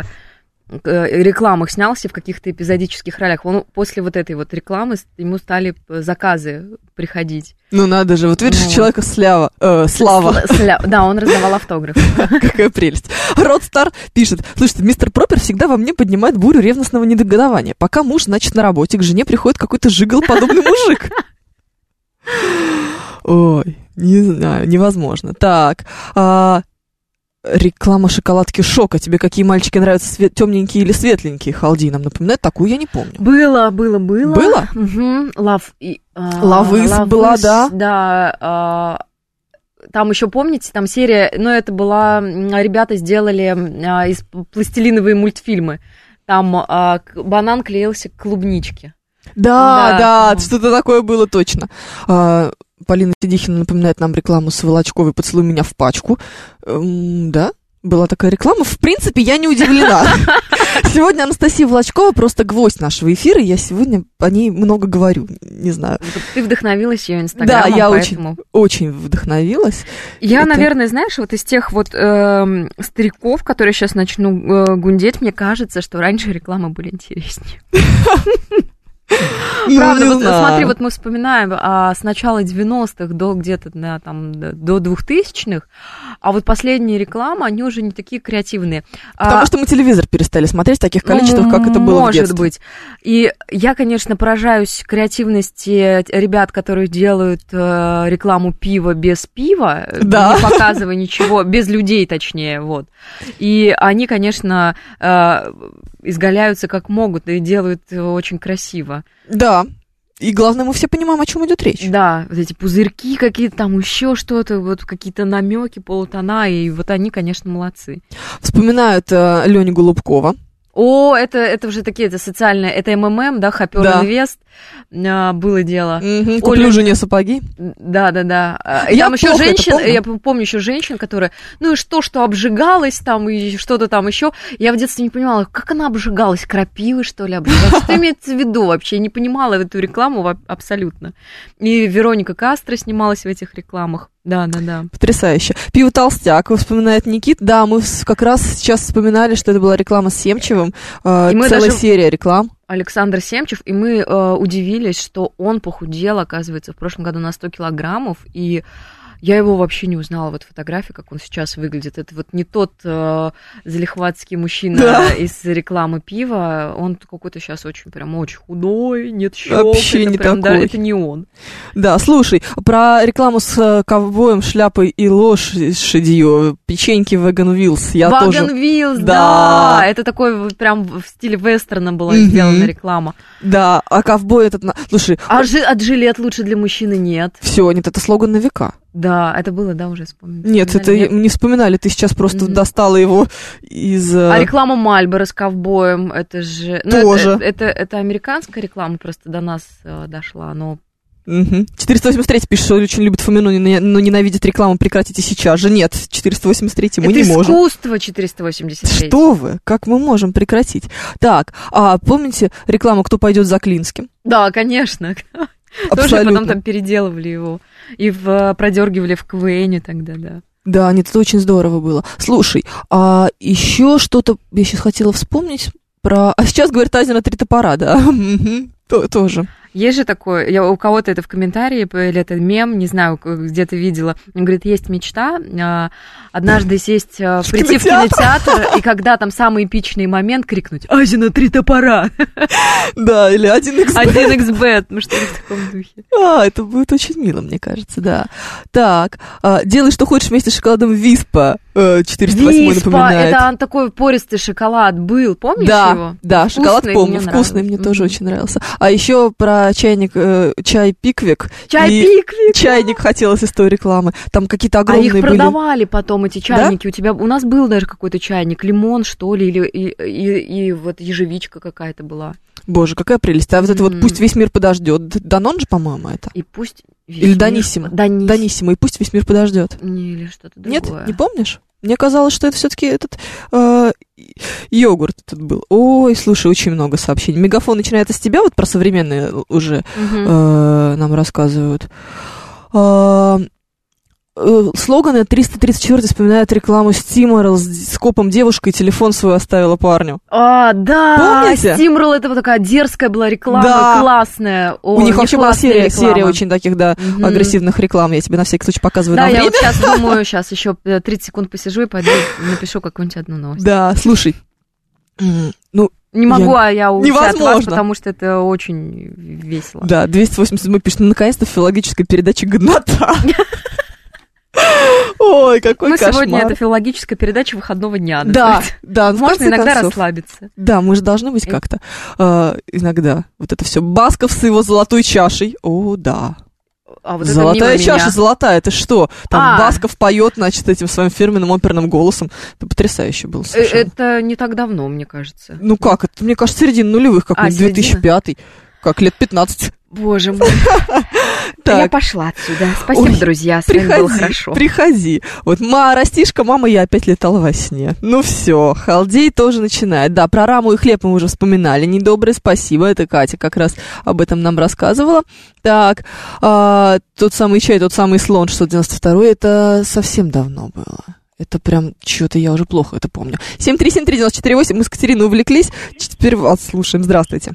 рекламах снялся, в каких-то эпизодических ролях. Он после вот этой вот рекламы ему стали заказы приходить. Ну надо же, вот видишь, ну, человека слява, э, слава. Сля... Да, он раздавал автографы. Какая прелесть. Родстар пишет: слушайте, мистер Пропер всегда во мне поднимает бурю ревностного недогадования. Пока муж, значит, на работе, к жене приходит какой-то жигал-подобный мужик. Ой, не знаю, невозможно. Так, реклама шоколадки Шока. Тебе какие мальчики нравятся, свет... темненькие или светленькие? Халди нам напоминает, такую я не помню. Было, было, было. Было? Угу. Лав... И, а, Лавыс была, да? Да. А... там еще, помните, там серия, ну, это была, ребята сделали а, из пластилиновые мультфильмы. Там а, банан клеился к клубничке. Да, да, да, что-то такое было точно. А, Полина Федихина напоминает нам рекламу с Волочковой «Поцелуй меня в пачку». Эм, да, была такая реклама. В принципе, я не удивлена. Сегодня Анастасия Волочкова просто гвоздь нашего эфира. Я сегодня о ней много говорю. Не знаю. Ты вдохновилась ее инстаграмом, да, я поэтому... очень, очень вдохновилась. Я, Это... наверное, знаешь, вот из тех вот э, стариков, которые сейчас начну э, гундеть, мне кажется, что раньше рекламы были интереснее. Правда, вот смотри, вот мы вспоминаем а, с начала девяностых до где-то да, там, до двухтысячных, а вот последние рекламы, они уже не такие креативные. Потому а, что мы телевизор перестали смотреть в таких количествах, ну, как это было может в детстве. быть. И я, конечно, поражаюсь креативности ребят, которые делают э, рекламу пива без пива, да. не показывая ничего, без людей, точнее, вот. И они, конечно, э, изгаляются как могут и делают очень красиво. Да. И главное, мы все понимаем, о чем идет речь. Да, вот эти пузырьки какие-то, там еще что-то, вот какие-то намеки, полутона, и вот они, конечно, молодцы. Вспоминают э, Леню Голубкова. О, это, это уже такие, это социальные, это МММ, да, Хопер да. Инвест, а, было дело. Угу, куплю Оля... жене сапоги. Да, да, да. Я там еще женщин, помню. я помню еще женщин, которые, ну и что, что обжигалась там, и что-то там еще. Я в детстве не понимала, как она обжигалась, крапивой, что ли, обжигалась. Что имеется в виду вообще? Я не понимала эту рекламу абсолютно. И Вероника Кастро снималась в этих рекламах. Да, да, да. Потрясающе. Пиво «Толстяк» вспоминает Никит. Да, мы как раз сейчас вспоминали, что это была реклама с Семчевым. Э, и целая даже... серия реклам. Александр Семчев, и мы э, удивились, что он похудел, оказывается, в прошлом году на сто килограммов, и я его вообще не узнала, вот фотографии, как он сейчас выглядит. Это вот не тот э, залихватский мужчина да. из рекламы пива, он какой-то сейчас очень прям очень худой, нет щек. Вообще это не прям, такой. Да, это не он. Да, слушай, про рекламу с ковбоем, шляпой и лошадью, печеньки Wagon Wheels, я Wagon тоже... Wheels, да. да, это такой прям в стиле вестерна была mm-hmm. сделана реклама. Да, а ковбой этот... Слушай... А жи- от жилет лучше для мужчины нет. Все, нет, это слоган на века. Да, это было, да, уже вспомнили. Нет, это нет? не вспоминали, ты сейчас просто mm-hmm. достала его из... А реклама Мальборо с ковбоем, это же... Тоже. Ну, это, это, это американская реклама, просто до нас э, дошла, но... Угу. четыреста восемьдесят три пишет, что очень любит Фомину, но ненавидит рекламу, прекратите сейчас же. Нет, четыреста восемьдесят три мы это не можем. Это искусство четыреста восемьдесят три. Что вы? Как мы можем прекратить? Так, а помните рекламу «Кто пойдет за Клинским»? Да, конечно. Абсолютно. Тоже потом там переделывали его и в, продергивали в КВНе тогда, да. Да, нет, это очень здорово было. Слушай, а еще что-то я сейчас хотела вспомнить про... А сейчас, говорит, Азина три топора, да? Тоже. Есть же такое, я, у кого-то это в комментарии, или это мем, не знаю, где ты видела, он говорит, есть мечта, а, однажды сесть, а, прийти в кинотеатр, и когда там самый эпичный момент, крикнуть «Азина три топора!» Да, или один икс бет. один икс бет, ну что-то в таком духе. А, это будет очень мило, мне кажется, да. Так, а, делай, что хочешь вместе с шоколадом Виспа, четыреста восемь напоминает. Это такой пористый шоколад был, помнишь да, его? Да, вкусный, шоколад помню, мне вкусный, мне mm-hmm. тоже очень нравился. А еще про чайник, э, чай Пиквик. Чай Пиквик. Чайник хотелось из той рекламы. Там какие-то огромные были. А их продавали были... потом, эти чайники. Да? У тебя, у нас был даже какой-то чайник, лимон, что ли, или и, и, и вот ежевичка какая-то была. Боже, какая прелесть. А вот mm-hmm. это вот «Пусть весь мир подождет». Данон же, по-моему, это? И пусть весь Или мир... Даниссимо. Данис... Даниссимо. И «Пусть весь мир подождет». Не, или что-то другое. Нет, не помнишь? Мне казалось, что это все-таки этот э, йогурт этот был. Ой, слушай, очень много сообщений. Мегафон начинает с тебя, вот про современные уже uh-huh. э, нам рассказывают. Э, э, слоганы триста тридцать четыре вспоминают рекламу Steamroll с, с копом девушкой, телефон свой оставила парню. А, да, помните? Steamroll, это вот такая дерзкая была реклама, да. классная. О, у них вообще была серия, серия очень таких, да, угу. агрессивных реклам. Я тебе на всякий случай показываю да, на время. Да, я вот сейчас думаю, сейчас еще тридцать секунд посижу и пойду напишу какую-нибудь одну новость. Да, слушай, ну... Не могу, я... а я уйти невозможно. От вас, потому что это очень весело. Да, двести восемьдесят седьмой пишет, ну, наконец-то в филологической передаче годнота. Ой, какой мы кошмар. Мы сегодня это филологическая передача выходного дня. Да, да. Можно иногда концов. расслабиться. Да, мы же должны быть как-то э, иногда. Вот это все. Басков с его золотой чашей. О, да. А вот золотая это чаша, меня. золотая, это что? Там А. Басков поет, значит, этим своим фирменным оперным голосом. Это потрясающе было совершенно. Это не так давно, мне кажется. Ну как, это, мне кажется, середина нулевых, какой-нибудь А, две тысячи пятый, как лет пятнадцать. Боже мой. Я пошла отсюда. Спасибо, Ой, друзья, с вами приходи, было хорошо. Приходи. Вот, ма, растишка, мама, я опять летала во сне. Ну все, халдей тоже начинает. Да, про раму и хлеб мы уже вспоминали. Недоброе спасибо, это Катя как раз об этом нам рассказывала. Так, а, тот самый чай, тот самый слон шестьсот девяносто второй, это совсем давно было. Это прям что-то я уже плохо это помню. семь три семь три девять четыре восемь, мы с Катериной увлеклись. Теперь вас слушаем. Здравствуйте.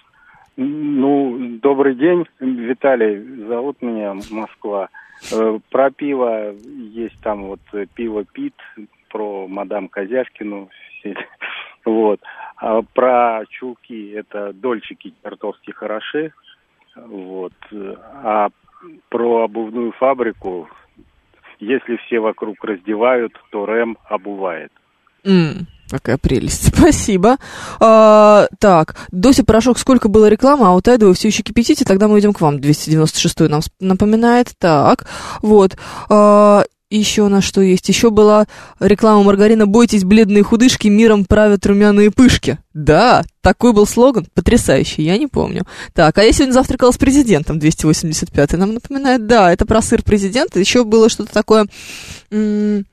Ну, добрый день, Виталий, зовут меня Москва. Э, про пиво есть там вот пиво Пит, про мадам Козявкину, все, вот. А про чулки это дольчики чертовски хороши, вот. А про обувную фабрику, если все вокруг раздевают, то Рэм обувает. Mm. Какая прелесть. Спасибо. А, так, Дося Порошок, сколько было рекламы, а у Тайда вы все еще кипятите, тогда мы идем к вам. двести девяносто шестой нам напоминает. Так, вот. А, еще у нас что есть? Еще была реклама маргарина «Бойтесь, бледные худышки, миром правят румяные пышки». Да, такой был слоган. Потрясающий, я не помню. Так, а я сегодня завтракала с президентом, двести восемьдесят пятый нам напоминает. Да, это про сыр президента. Еще было что-то такое... М-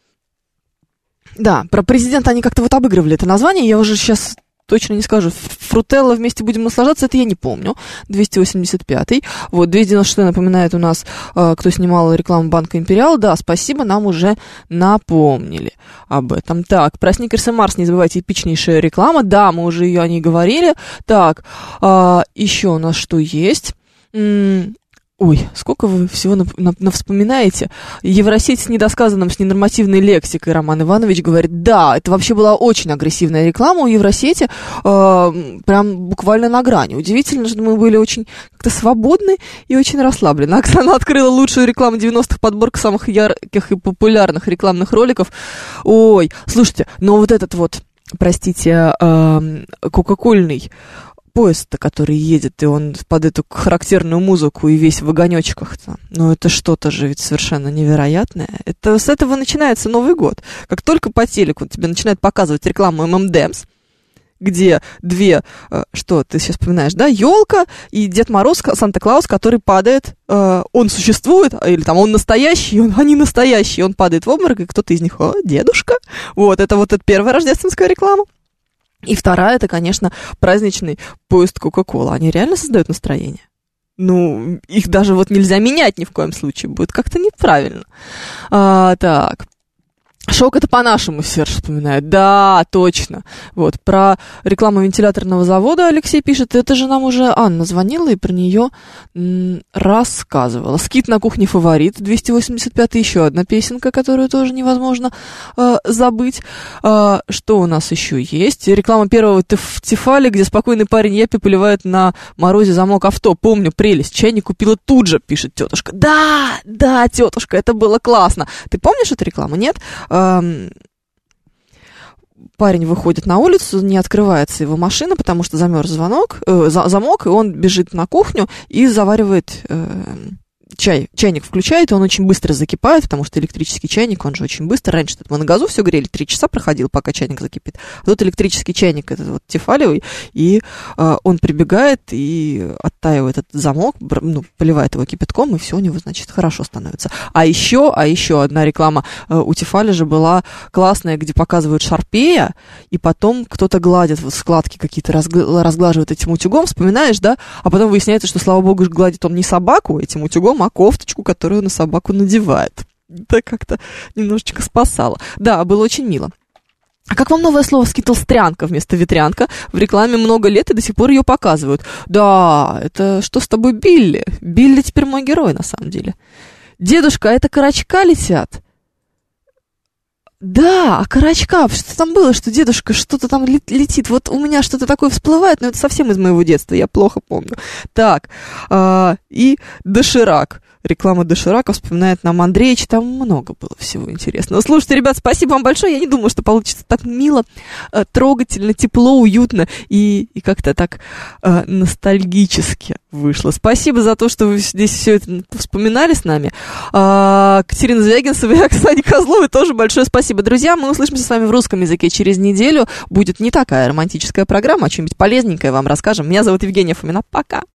Да, про президента они как-то вот обыгрывали это название, я уже сейчас точно не скажу. Фрутелла «Вместе будем наслаждаться», это я не помню. двести восемьдесят пятый. Вот, двести девяносто шестой напоминает у нас, э, кто снимал рекламу Банка Империал. Да, спасибо, нам уже напомнили об этом. Так, про Сникерс и Марс, не забывайте, эпичнейшая реклама. Да, мы уже ее о ней говорили. Так, э, еще у нас что есть? М- Ой, сколько вы всего навспоминаете. Евросеть с недосказанным, с ненормативной лексикой, Роман Иванович говорит, да, это вообще была очень агрессивная реклама у Евросети, э, прям буквально на грани. Удивительно, что мы были очень как-то свободны и очень расслаблены. Оксана открыла лучшую рекламу девяностых, подборка самых ярких и популярных рекламных роликов. Ой, слушайте, но вот этот вот, простите, э, кока-кольный поезд-то, который едет, и он под эту характерную музыку и весь в огонечках-то. Ну, это что-то же ведь совершенно невероятное. Это с этого начинается Новый год. Как только по телеку тебе начинают показывать рекламу эм эм дэмс, где две, что ты сейчас вспоминаешь, да, елка и Дед Мороз, Санта-Клаус, который падает, он существует, или там он настоящий, он, они настоящие, он падает в обморок, и кто-то из них, о, дедушка. Вот, это вот эта первая рождественская реклама. И вторая, это, конечно, праздничный поезд Кока-Кола. Они реально создают настроение. Ну, их даже вот нельзя менять ни в коем случае. Будет как-то неправильно. А, так. Шок это по-нашему, Серж вспоминает. Да, точно. Вот, про рекламу вентиляторного завода Алексей пишет. Это же нам уже Анна звонила и про нее м- рассказывала. Скит на кухне фаворит. двести восемьдесят пятый, еще одна песенка, которую тоже невозможно э, забыть. Э, что у нас еще есть? Реклама первого тиф- Тифали, где спокойный парень Япи поливает на морозе замок авто. Помню, прелесть. Чайник купила тут же, пишет тетушка. Да, да, тетушка, это было классно. Ты помнишь эту рекламу? Нет? Парень выходит на улицу, не открывается его машина, потому что замерз звонок, э, замок, и он бежит на кухню и заваривает э, чай. Чайник включает, и он очень быстро закипает, потому что электрический чайник, он же очень быстро. Раньше мы на газу все грели, три часа проходил, пока чайник закипит. А тут электрический чайник, этот вот тефалевый, и э, он прибегает и оттаивает этот замок, ну, поливает его кипятком, и все у него, значит, хорошо становится. А еще, а еще одна реклама э, у Тефали же была классная, где показывают шарпея, и потом кто-то гладит, вот складки какие-то разгла- разглаживает этим утюгом, вспоминаешь, да? А потом выясняется, что, слава богу, гладит он не собаку этим утюгом, а кофточку, которую на собаку надевает. Это как-то немножечко спасало. Да, было очень мило. А как вам новое слово «скитлстрянка» вместо «ветрянка»? В рекламе много лет и до сих пор ее показывают. Да, это что с тобой, Билли? Билли теперь мой герой, на самом деле. Дедушка, а это карачка летят? Да, а карачка, что там было, что дедушка что-то там летит. Вот у меня что-то такое всплывает, но это совсем из моего детства, я плохо помню. Так, э, и доширак. рекламу доширака вспоминает нам Андреич. Там много было всего интересного. Слушайте, ребят, спасибо вам большое. Я не думаю, что получится так мило, трогательно, тепло, уютно и, и как-то так э, ностальгически вышло. Спасибо за то, что вы здесь все это вспоминали с нами. А, Катерина Звягинцева и Оксане Козловой тоже большое спасибо. Друзья, мы услышимся с вами в русском языке через неделю. Будет не такая романтическая программа, а что-нибудь полезненькое вам расскажем. Меня зовут Евгения Фомина. Пока.